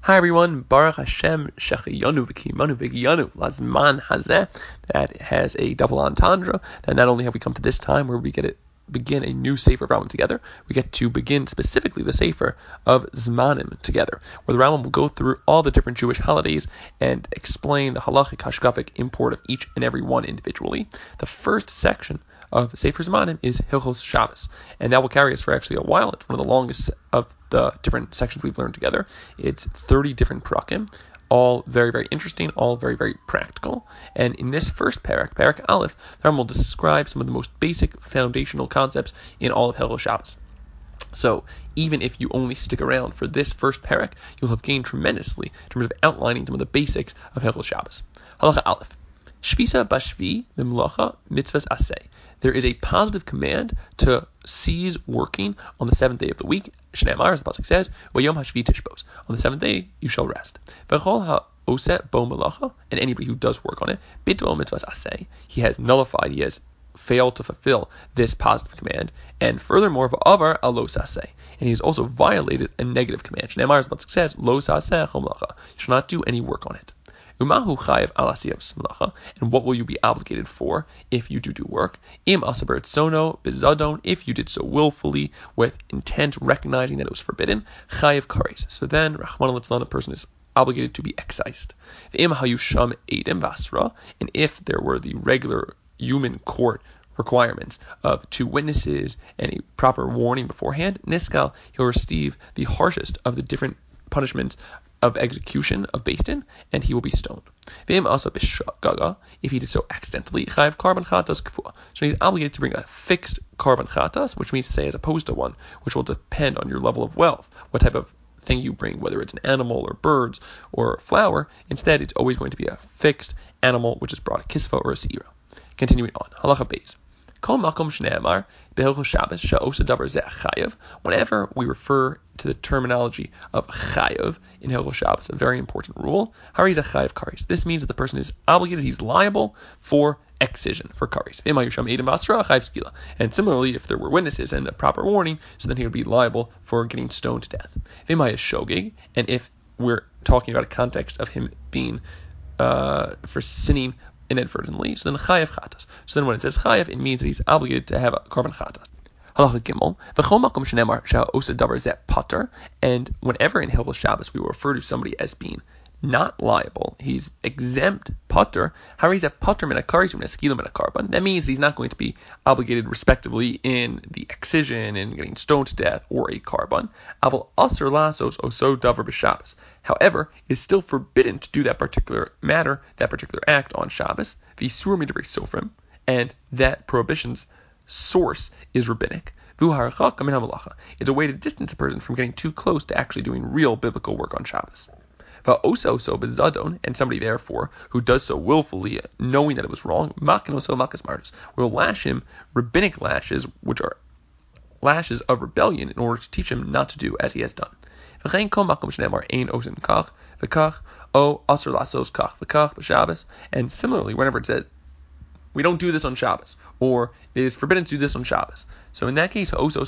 Hi everyone, Baruch Hashem Shechiyanu V'Kimanu V'Giyanu Lazman Hazeh. That has a double entendre. That not only have we come to this time where we get to begin a new Sefer of Rambam together, we get to begin specifically the Sefer of Zmanim together, where the Rambam will go through all the different Jewish holidays and explain the halachic, hashkafic import of each and every one individually. The first section of Sefer Zmanim is Hilchos Shabbos, and that will carry us for actually a while. It's one of the longest of the different sections we've learned together. It's 30 different prakim, all very, very interesting, all very, very practical. And in this first parak Aleph, the Rambam will describe some of the most basic foundational concepts in all of Hilchos Shabbos. So even if you only stick around for this first parak, you'll have gained tremendously in terms of outlining some of the basics of Hilchos Shabbos. Halacha Aleph. Shvisa bashvi b'melacha mitzvahs aseh. There is a positive command to cease working on the seventh day of the week. Shneimar, as the pasuk says, "Vayom hashvi tishbos." On the seventh day you shall rest. V'chol ha'oseh bo melacha, and anybody who does work on it, bitol mitzvahs aseh, he has nullified, he has failed to fulfill this positive command. And furthermore, v'avar alo saseh, and he has also violated a negative command. Shneimar, as the pasuk says, "Lo saseh chol melacha," you shall not do any work on it. Umahu chayev al asiyas melacha, and what will you be obligated for if you do work? Im asaber tzono bizadon, if you did so willfully with intent, recognizing that it was forbidden. Chayev kares, so then Rahman al-Tzlan, a person is obligated to be excised. Im hayusham edim vasra, and if there were the regular human court requirements of 2 witnesses and a proper warning beforehand, niskal, he'll receive the harshest of the different punishments of execution of Beis Din, and he will be stoned. If he did so accidentally, chayav karban chatas kfua, so he's obligated to bring a fixed karban chatas, which means to say as opposed to one which will depend on your level of wealth, what type of thing you bring, whether it's an animal or birds or flour. Instead, it's always going to be a fixed animal which is brought a kisva or a seira. Continuing on, halacha beis. Whenever we refer to the terminology of chayav in Hilchos Shabbos, a very important rule, hariz a chayav kares. This means that the person is obligated, he's liable for excision, for kares. And similarly, if there were witnesses and a proper warning, so then he would be liable for getting stoned to death. And if we're talking about a context of him being for sinning inadvertently, so then chayav chatas. So then when it says chayav, it means that he's obligated to have a karban chatas. Halacha Gimel, v'chol makom shenemar she'osa davar zeh pater, and whenever in Hilchos Shabbos we will refer to somebody as being not liable, he's exempt pater, hariz a pater min hakaris min haskilim min hakarban. That means he's not going to be obligated respectively in the excision and getting stoned to death or a karban. Aval aser lasos oso davar b'Shabbos. However, it is still forbidden to do that particular matter, that particular act on Shabbos, v'isur midivrei sofrim, and that prohibition's source is rabbinic. It's a way to distance a person from getting too close to actually doing real biblical work on Shabbos. And somebody therefore who does so willfully, knowing that it was wrong, will lash him rabbinic lashes, which are lashes of rebellion, in order to teach him not to do as he has done. And similarly, whenever it says we don't do this on Shabbos, or it is forbidden to do this on Shabbos, so in that case,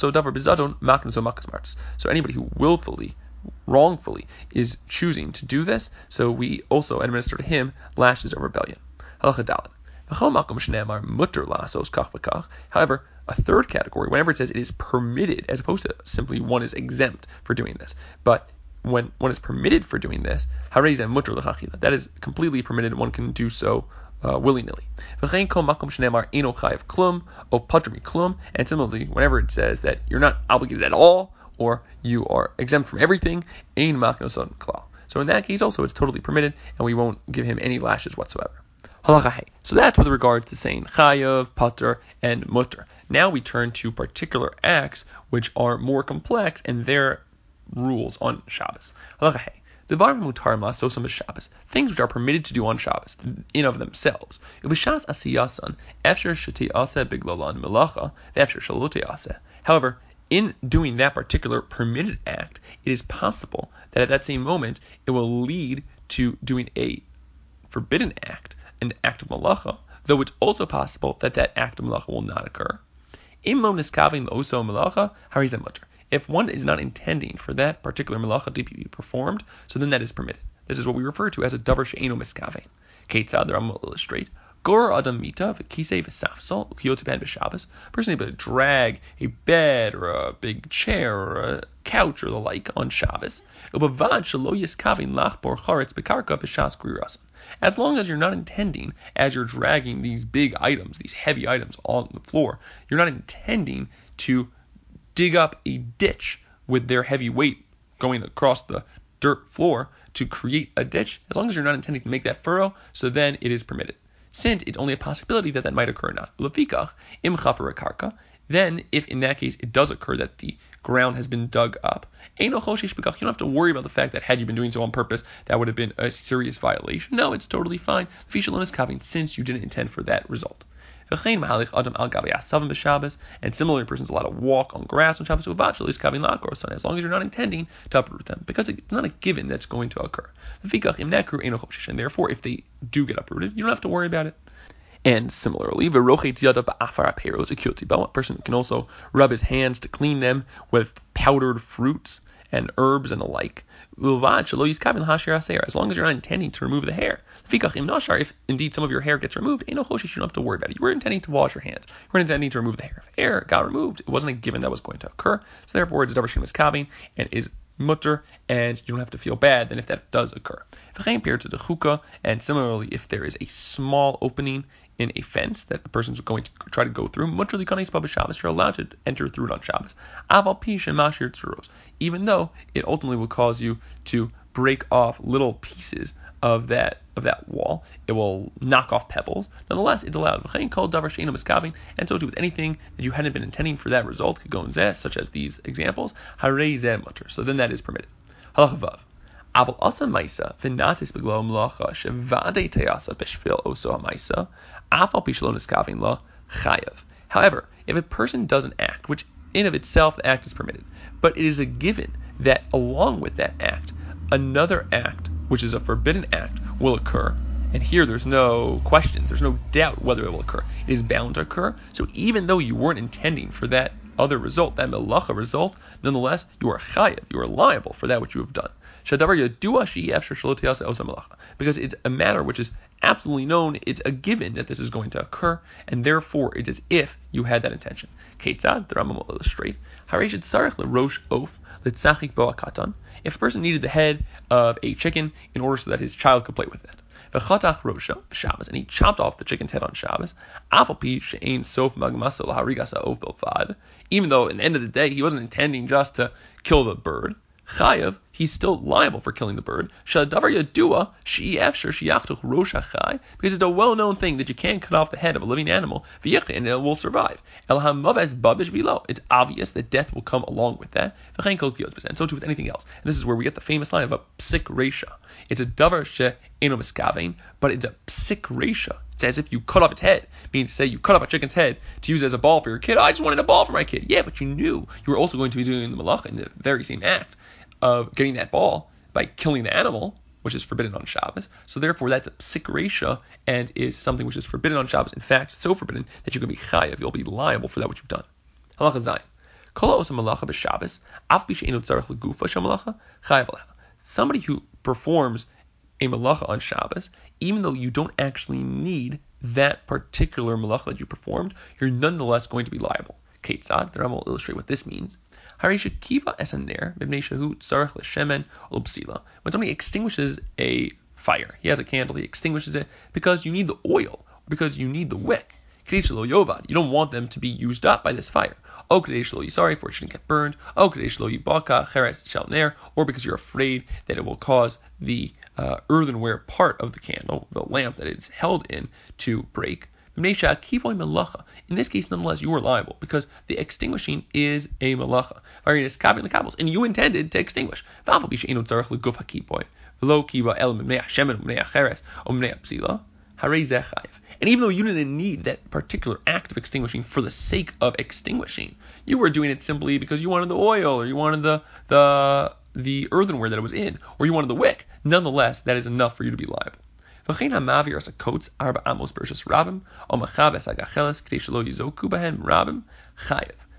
so anybody who willfully, wrongfully is choosing to do this, so we also administer to him lashes of rebellion. However, a third category, whenever it says it is permitted, as opposed to simply one is exempt for doing this, but when one is permitted for doing this, that is completely permitted, one can do so willy-nilly. And similarly, whenever it says that you're not obligated at all, or you are exempt from everything, so in that case also it's totally permitted, and we won't give him any lashes whatsoever. So that's with regards to saying chayav, pater, and mutter. Now we turn to particular acts which are more complex and their rules on Shabbos. Things which are permitted to do on Shabbos in of themselves. However, in doing that particular permitted act, it is possible that at that same moment it will lead to doing a forbidden act, an act of malacha, though it's also possible that that act of malacha will not occur. If if one is not intending for that particular malacha to be performed, so then that is permitted. This is what we refer to as a davar she'eino miskaven. Ketzad, the Rambam will illustrate. Gor adam mita v'kisei v'safsol u'kiyotzeban v'Shabbos. A person able to drag a bed or a big chair or a couch or the like on Shabbos. Ubavad shelo yiskavin lachbor charetz bekarka b'shas grirasan. As long as you're not intending, as you're dragging these big items, these heavy items on the floor, you're not intending to dig up a ditch with their heavy weight going across the dirt floor to create a ditch. As long as you're not intending to make that furrow, so then it is permitted. Since it's only a possibility that that might occur or not. Lefikach, im chafer karka, then if in that case it does occur that the ground has been dug up, eino choshesh bekach, you don't have to worry about the fact that had you been doing so on purpose, that would have been a serious violation. No, it's totally fine. Since you didn't intend for that result. And similarly, a person's allowed to walk on grass on Shabbos, as long as you're not intending to uproot them, because it's not a given that's going to occur. And therefore, if they do get uprooted, you don't have to worry about it. And similarly, a person can also rub his hands to clean them with powdered fruits and herbs and the like. As long as you're not intending to remove the hair. If indeed some of your hair gets removed, you don't have to worry about it. You were intending to wash your hands. You were intending to remove the hair. If hair got removed, it wasn't a given that was going to occur. So therefore, it's a davar she'eino miskaven and is mutter, and you don't have to feel bad then if that does occur. And similarly, if there is a small opening in a fence that the person's going to try to go through, you're allowed to enter through it on Shabbos. Even though it ultimately will cause you to break off little pieces of that wall, it will knock off pebbles. Nonetheless, it's allowed. And so too with anything that you hadn't been intending for that result, such as these examples. So then that is permitted. Halacha vav. Aval asa maisa v'nasis beglo melacha shevadei teyasa b'shvil oso ha'maisa afal pi shelo niskavin la chayav. However, if a person does an act, which in of itself the act is permitted, but it is a given that along with that act, another act, which is a forbidden act, will occur. And here there's no questions, there's no doubt whether it will occur. It is bound to occur. So even though you weren't intending for that other result, that melacha result, nonetheless, you are chayav, you are liable for that which you have done. Because it's a matter which is absolutely known, it's a given that this is going to occur, and therefore it is if you had that intention. Ketzad, the Rambam will illustrate. If a person needed the head of a chicken in order so that his child could play with it, and he chopped off the chicken's head on Shabbos, even though at the end of the day he wasn't intending just to kill the bird, chayav, he's still liable for killing the bird. Because it's a well-known thing that you can't cut off the head of a living animal, and it will survive. It's obvious that death will come along with that. And so too with anything else. And this is where we get the famous line of a psik reisha. It's a davar she'eino miskaven, but it's a psik reisha. It's as if you cut off its head. Meaning to say you cut off a chicken's head to use it as a ball for your kid. I just wanted a ball for my kid. Yeah, but you knew you were also going to be doing the malacha in the very same act of getting that ball by killing the animal, which is forbidden on Shabbos. So therefore, that's a psik reisha and is something which is forbidden on Shabbos. In fact, so forbidden that you're going to be chayav. You'll be liable for that which you've done. Halacha zayin. Kol ha'osa malacha b'Shabbos, af bi she'eino tzarich legufa shel malacha, chayav aleha. Somebody who performs a malacha on Shabbos, even though you don't actually need that particular malacha that you performed, you're nonetheless going to be liable. Ketzad, the Rambam will illustrate what this means. When somebody extinguishes a fire, he has a candle, he extinguishes it because you need the oil, because you need the wick. You don't want them to be used up by this fire. Or for it shouldn't get burned. Or because you're afraid that it will cause the earthenware part of the candle, the lamp that it's held in, to break. In this case, nonetheless, you are liable because the extinguishing is a malacha. And you intended to extinguish. And even though you didn't need that particular act of extinguishing for the sake of extinguishing, you were doing it simply because you wanted the oil, or you wanted the earthenware that it was in, or you wanted the wick. Nonetheless, that is enough for you to be liable.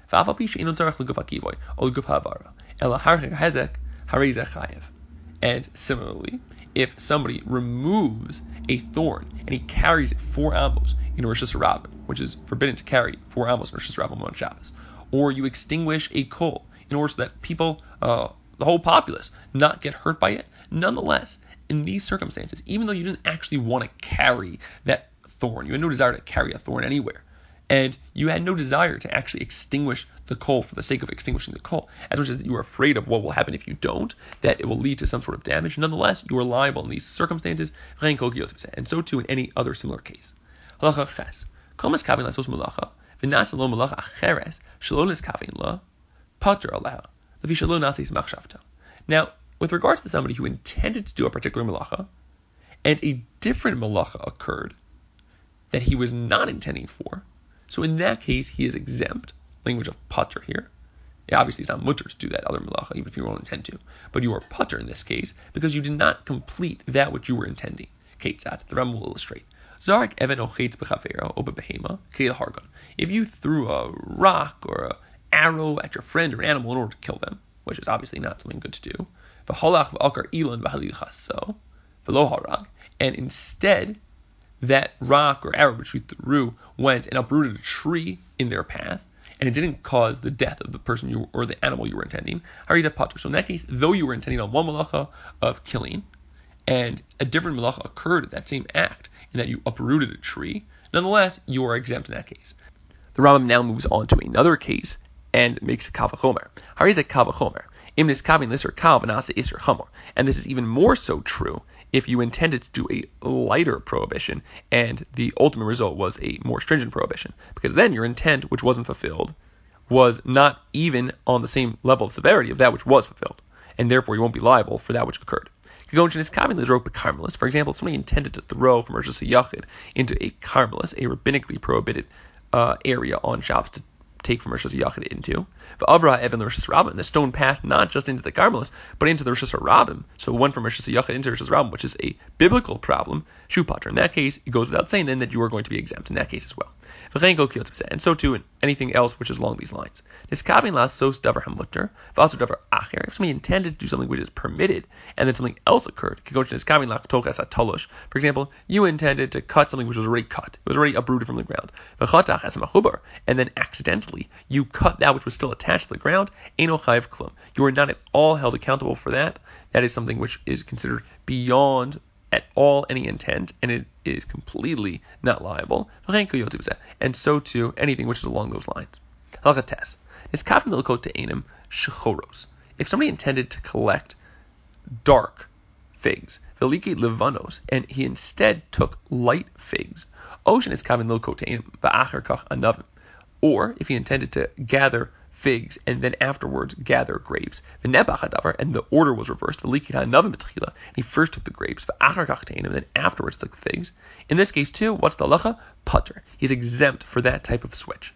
And similarly, if somebody removes a thorn and he carries it 4 amos in Rosh Hashanah, which is forbidden to carry 4 amos in Rosh Hashanah on Shabbos, or you extinguish a coal in order so that people, the whole populace, not get hurt by it, nonetheless, in these circumstances, even though you didn't actually want to carry that thorn, you had no desire to carry a thorn anywhere, and you had no desire to actually extinguish the coal for the sake of extinguishing the coal, as much as you are afraid of what will happen if you don't, that it will lead to some sort of damage, nonetheless, you are liable in these circumstances, and so too in any other similar case. Now, with regards to somebody who intended to do a particular malacha, and a different malacha occurred that he was not intending for, so in that case, he is exempt. Language of pater here. Yeah, obviously, it's not mutter to do that other malacha, even if you won't intend to. But you are pater in this case because you did not complete that which you were intending. Ketzad, the Ram will illustrate. Zarek even ochetz b'chavero o b'behema k'il hargon. If you threw a rock or an arrow at your friend or an animal in order to kill them, which is obviously not something good to do, v'holach v'akar ilan v'halilchaso v'lo harag, and instead that rock or arrow which you threw went and uprooted a tree in their path, and it didn't cause the death of the person you or the animal you were intending, harizah pater. So in that case, though you were intending on one malacha of killing, and a different malacha occurred at that same act, in that you uprooted a tree, nonetheless, you are exempt in that case. The Rambam now moves on to another case and makes a kal v'chomer. Harizah kal v'chomer. Im niskavin lisser kal v'nasa iser chamor. And this is even more so true if you intended to do a lighter prohibition and the ultimate result was a more stringent prohibition, because then your intent, which wasn't fulfilled, was not even on the same level of severity of that which was fulfilled, and therefore you won't be liable for that which occurred. For example, if somebody intended to throw from Rosh Hashanah into a karmelis, a rabbinically prohibited area on Shabbos to take from Rosh Hashanah into, and the stone passed not just into the karmelis, but into the Rosh Hashanah, so it went from Rosh Hashanah into Rosh Hashanah, which is a biblical problem, shupater. In that case, it goes without saying then that you are going to be exempt in that case as well. And so too in anything else which is along these lines. If somebody intended to do something which is permitted and then something else occurred, for example, you intended to cut something which was already cut, it was already uprooted from the ground, and then accidentally you cut that which was still attached to the ground, you are not at all held accountable for that. That is something which is considered beyond at all any intent, and it is completely not liable. And so too anything which is along those lines. If somebody intended to collect dark figs, and he instead took light figs, or if he intended to gather figs and then afterwards gather grapes, and the order was reversed, he first took the grapes, and then afterwards took the figs. In this case too, what's the halacha? Pater. He's exempt for that type of switch.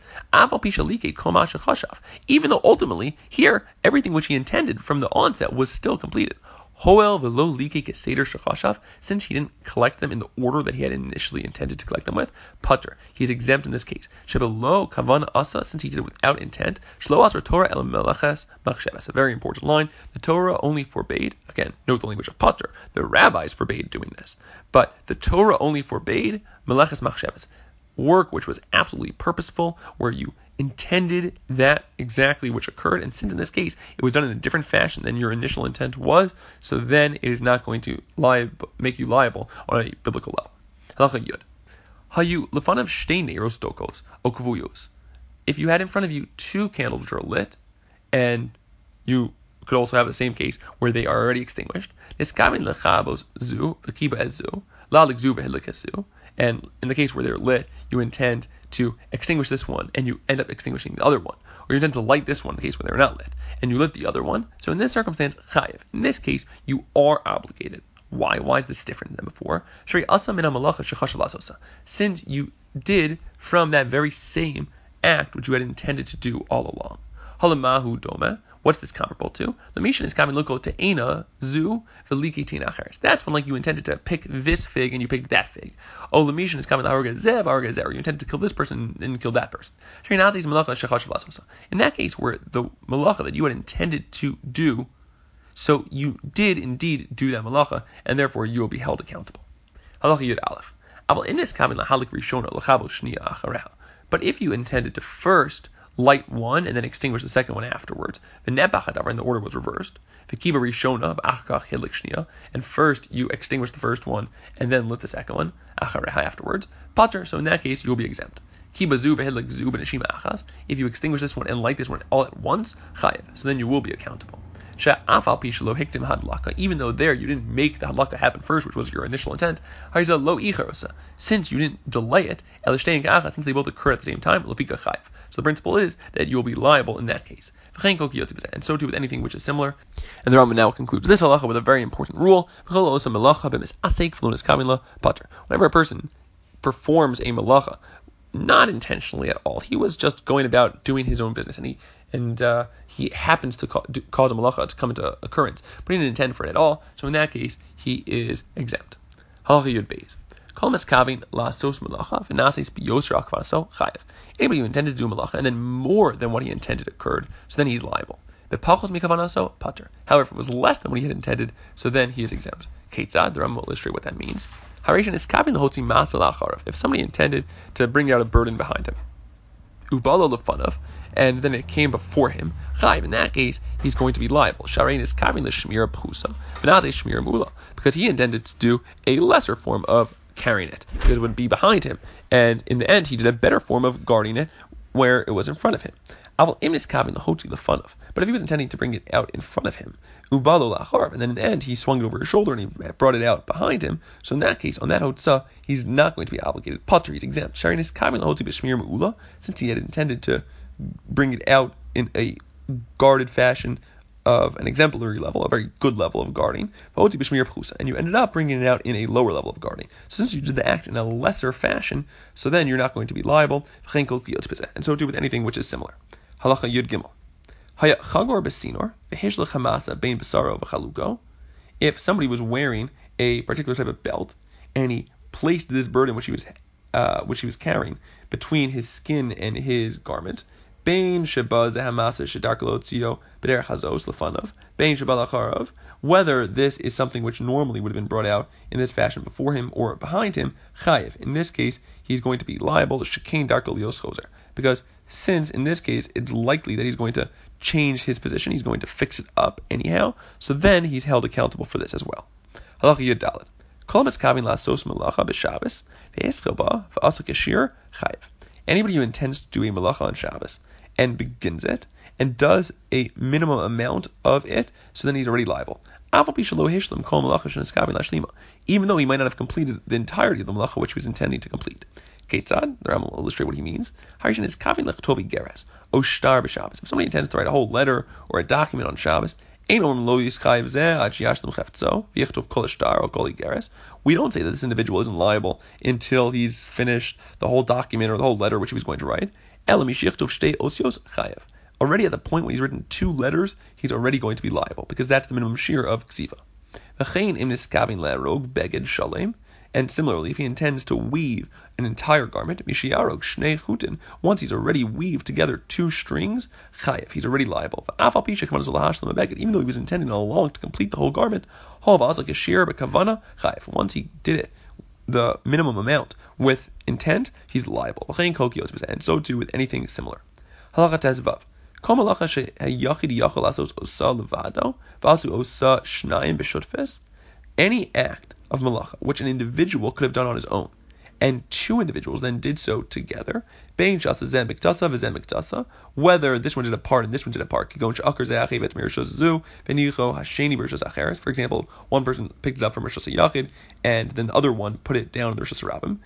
Even though ultimately here everything which he intended from the onset was still completed. Since he didn't collect them in the order that he had initially intended to collect them with, pater. He is exempt in this case. Since he did it without intent. A very important line. The Torah only forbade, again, note the language of pater. The rabbis forbade doing this, but the Torah only forbade meleches machshavas, work which was absolutely purposeful, where you intended that exactly which occurred, and since in this case it was done in a different fashion than your initial intent was, so then it is not going to make you liable on a biblical level. Halacha Yud. Hayu lefanav shtei neiros dokos o kvuyos. If you had in front of you 2 candles which are lit, and you could also have the same case where they are already extinguished, and in the case where they're lit, you intend to extinguish this one, and you end up extinguishing the other one. Or you intend to light this one in the case where they're not lit, and you lit the other one. So in this circumstance, chayiv. In this case, you are obligated. Why? Why is this different than before? Since you did from that very same act which you had intended to do all along. Halamahu doma. What's this comparable to? The Mishan is coming local to Eina Zu Veliki Tina Acheres. That's when like you intended to pick this fig and you picked that fig. Oh, the Mishan is coming Harga Zev, Harga Zev. You intended to kill this person and kill that person. In that case, where the malacha that you had intended to do, so you did indeed do that malacha, and therefore you will be held accountable. Halacha Yud Aleph. But if you intended to first light one and then extinguish the second one afterwards, and the order was reversed, and first you extinguish the first one and then lit the second one afterwards, pater, so in that case you will be exempt. If you extinguish this one and light this one all at once, chayiv, so then you will be accountable. Even though there you didn't make the hadlaka happen first, which was your initial intent, since you didn't delay it, since they both occur at the same time, so the principle is that you will be liable in that case. And so too with anything which is similar. And the Rambam now concludes this halacha with a very important rule. Whenever a person performs a malacha, not intentionally at all, he was just going about doing his own business, and he happens to cause a malacha to come into occurrence, but he didn't intend for it at all. So in that case, he is exempt. Halacha Yud Beis. Anybody who intended to do malacha and then more than what he intended occurred, so then he's liable. However, if it was less than what he had intended, so then he is exempt. Ketzad, the Rambam will illustrate what that means. If somebody intended to bring out a burden behind him, and then it came before him, in that case, he's going to be liable. Because he intended to do a lesser form of carrying it, because it would be behind him, and in the end, he did a better form of guarding it where it was in front of him. But if he was intending to bring it out in front of him, and then in the end he swung it over his shoulder and he brought it out behind him, so in that case, on that hotzah, he's not going to be obligated. Pater, he's exempt. Since he had intended to bring it out in a guarded fashion of an exemplary level, a very good level of guarding, and you ended up bringing it out in a lower level of guarding. So since you did the act in a lesser fashion, so then you're not going to be liable, and so too with anything which is similar. Halacha Yud Gimel. If somebody was wearing a particular type of belt and he placed this burden which he was carrying between his skin and his garment, whether this is something which normally would have been brought out in this fashion before him or behind him, chayiv. In this case, he's going to be liable, because since in this case it's likely that he's going to change his position, he's going to fix it up anyhow, so then he's held accountable for this as well. Halacha Yud Daled. Anybody who intends to do a malacha on Shabbos and begins it and does a minimum amount of it, so then he's already liable. Even though he might not have completed the entirety of the malacha which he was intending to complete. Ketzad, the Rambam will illustrate what he means. If somebody intends to write a whole letter or a document on Shabbos, we don't say that this individual isn't liable until he's finished the whole document or the whole letter which he was going to write. Already at the point when he's written 2 letters, he's already going to be liable, because that's the minimum shear of ksiva. And similarly, if he intends to weave an entire garment, once he's already weaved together 2 strings, chayiv, he's already liable. Even though he was intending all along to complete the whole garment, once he did it, the minimum amount with intent, he's liable. And so too with anything similar. Any act of malacha which an individual could have done on his own, and 2 individuals then did so together, whether this one did a part and this one did a part. For example, one person picked it up from Rishos HaYachid, and then the other one put it down in the Rishos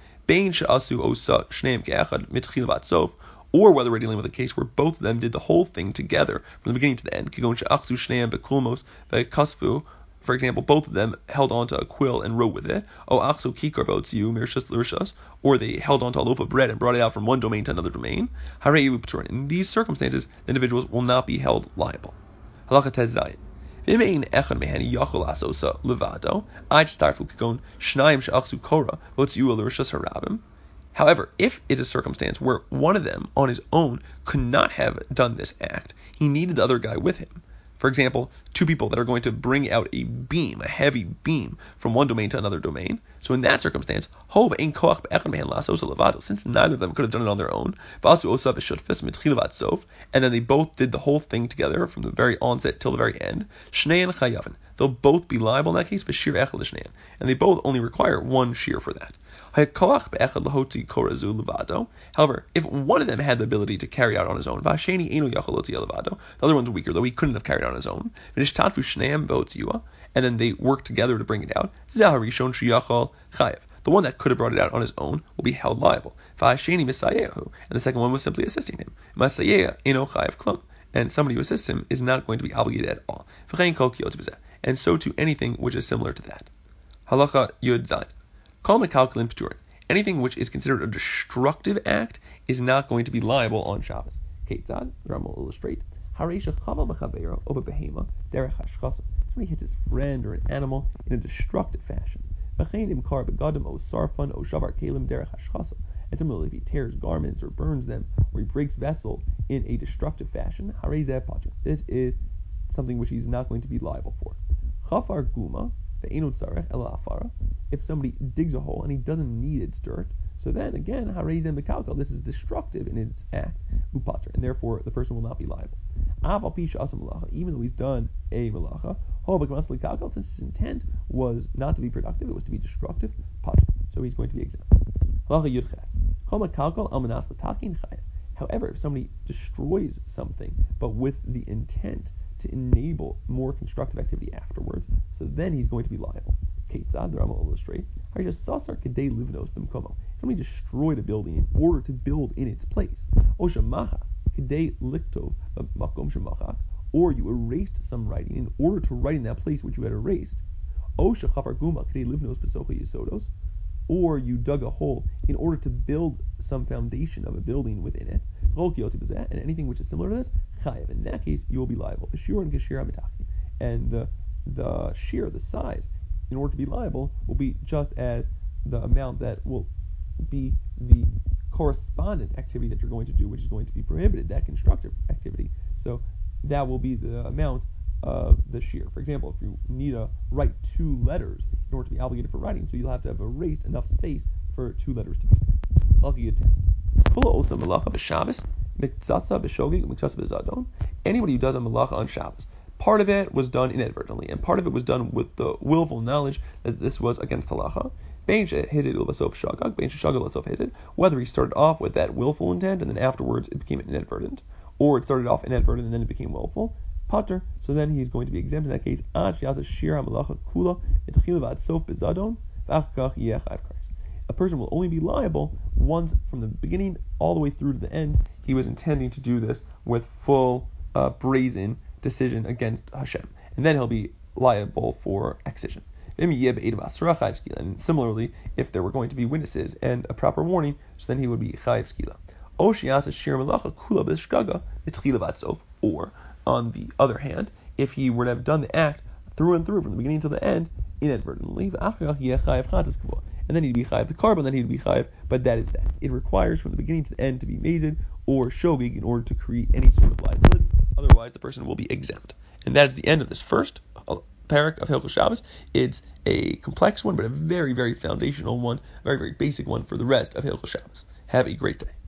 HaRabim. Or whether we're dealing with a case where both of them did the whole thing together from the beginning to the end. For example, both of them held onto a quill and wrote with it. Or they held onto a loaf of bread and brought it out from one domain to another domain. In these circumstances, the individuals will not be held liable. Halacha Tez Zayin. V'mein echad mehani yachol asosa levado. I just start from shnayim she'achzu kora v'otziu l'rishas harabim. However, if it's a circumstance where one of them on his own could not have done this act, he needed the other guy with him. For example, two people that are going to bring out a beam, a heavy beam, from one domain to another domain. So in that circumstance, since neither of them could have done it on their own, and then they both did the whole thing together from the very onset till the very end, they'll both be liable in that case, and they both only require one shear for that. However, if one of them had the ability to carry out on his own, the other one's weaker, though he couldn't have carried out on his own, and then they work together to bring it out, the one that could have brought it out on his own will be held liable. And the second one was simply assisting him. And somebody who assists him is not going to be obligated at all. And so to anything which is similar to that. Halacha Yud Zayin. Anything which is considered a destructive act is not going to be liable on Shabbos. Ketzad, the Rambam will illustrate. Somebody hits his friend or an animal in a destructive fashion. And similarly, if he tears garments or burns them, or he breaks vessels in a destructive fashion, this is something which he's not going to be liable for. If somebody digs a hole and he doesn't need its dirt, so then again, this is destructive in its act, and therefore the person will not be liable. Even though he's done a malacha, since his intent was not to be productive, it was to be destructive, so he's going to be exempt. However, if somebody destroys something, but with the intent to enable more constructive activity afterwards, so then he's going to be liable. Ketzad, the Rambam will illustrate. Somebody destroyed a building in order to build in its place. Or you erased some writing in order to write in that place which you had erased. Or you dug a hole in order to build some foundation of a building within it. And anything which is similar to this, in that case, you will be liable. And the shear, the size, in order to be liable, will be just as the amount that will be the correspondent activity that you're going to do, which is going to be prohibited, that constructive activity. So that will be the amount of the shear. For example, if you need to write 2 letters in order to be obligated for writing, so you'll have to have erased enough space for 2 letters to be there. I'll give you a test. Anybody who does a malacha on Shabbos, part of it was done inadvertently, and part of it was done with the willful knowledge that this was against halacha. Whether he started off with that willful intent and then afterwards it became inadvertent, or it started off inadvertent and then it became willful, pater, so then he's going to be exempt in that case. A person will only be liable once from the beginning all the way through to the end he was intending to do this with full brazen decision against Hashem, and then he'll be liable for excision. And similarly, if there were going to be witnesses and a proper warning, so then he would be chayiv skila. Or, on the other hand, if he were to have done the act through and through from the beginning to the end inadvertently, and then he'd be chayiv the carbon, then he'd be chayiv, but that is that. It requires from the beginning to the end to be mazid or shogig in order to create any sort of liability. Otherwise, the person will be exempt. And that is the end of this first parak of Hilchos Shabbos. It's a complex one, but a very, very foundational one, a very, very basic one for the rest of Hilchos Shabbos. Have a great day.